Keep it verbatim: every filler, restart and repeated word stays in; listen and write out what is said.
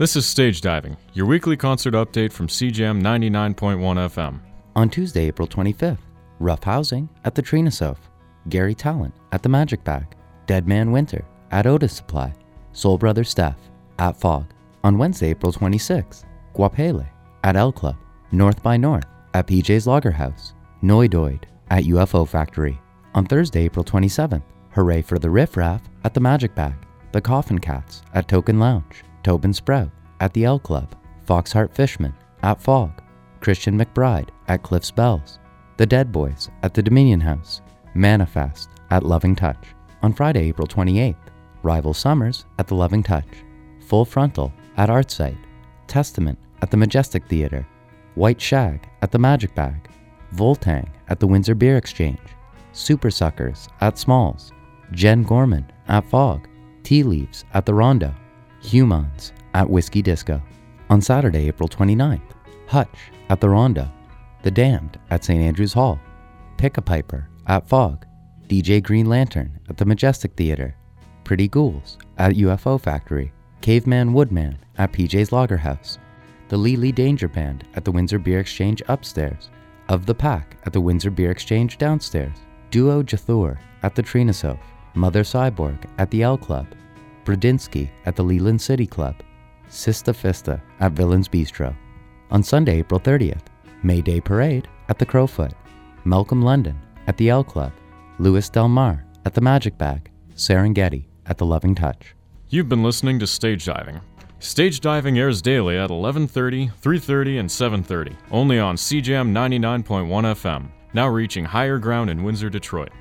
This is Stage Diving, your weekly concert update from C J M ninety-nine point one F M. On Tuesday, April twenty-fifth, Rough Housing at the Trinasof, Gary Talent at the Magic Bag, Dead Man Winter at Otis Supply, Soul Brother Steph at Fog. On Wednesday, April twenty-sixth, Guapele at L Club, North by North at P J's Lager House, Noidoid at U F O Factory. On Thursday, April twenty-seventh, Hooray for the Riff Raff at the Magic Bag, the Coffin Cats at Token Lounge, Tobin Sprout at the L Club, Foxheart Fishman at Fog, Christian McBride at Cliff's Bells, The Dead Boys at the Dominion House, Manifest at Loving Touch. On Friday, April twenty-eighth, Rival Summers at the Loving Touch, Full Frontal at Artsite, Testament at the Majestic Theater, White Shag at the Magic Bag, Voltang at the Windsor Beer Exchange, Super Suckers at Smalls, Jen Gorman at Fog, Tea Leaves at the Rondo, Humans at Whiskey Disco. On Saturday, April twenty-ninth, Hutch at the Rondo, The Damned at Saint Andrew's Hall, Pick-a-Piper at Fog, D J Green Lantern at the Majestic Theater, Pretty Ghouls at U F O Factory, Caveman Woodman at P J's Lager House, The Lee Lee Danger Band at the Windsor Beer Exchange upstairs, Of the Pack at the Windsor Beer Exchange downstairs, Duo Jathur at the Trinasof, Mother Cyborg at the L Club, Bradinsky at the Leland City Club, Sista Fista at Villains Bistro. On Sunday, April thirtieth, May Day Parade at the Crowfoot, Malcolm London at the L Club, Louis Del Mar at the Magic Bag, Serengeti at the Loving Touch. You've been listening to Stage Diving. Stage Diving airs daily at eleven thirty, three thirty, and seven thirty, only on C J M ninety-nine point one F M, now reaching higher ground in Windsor, Detroit.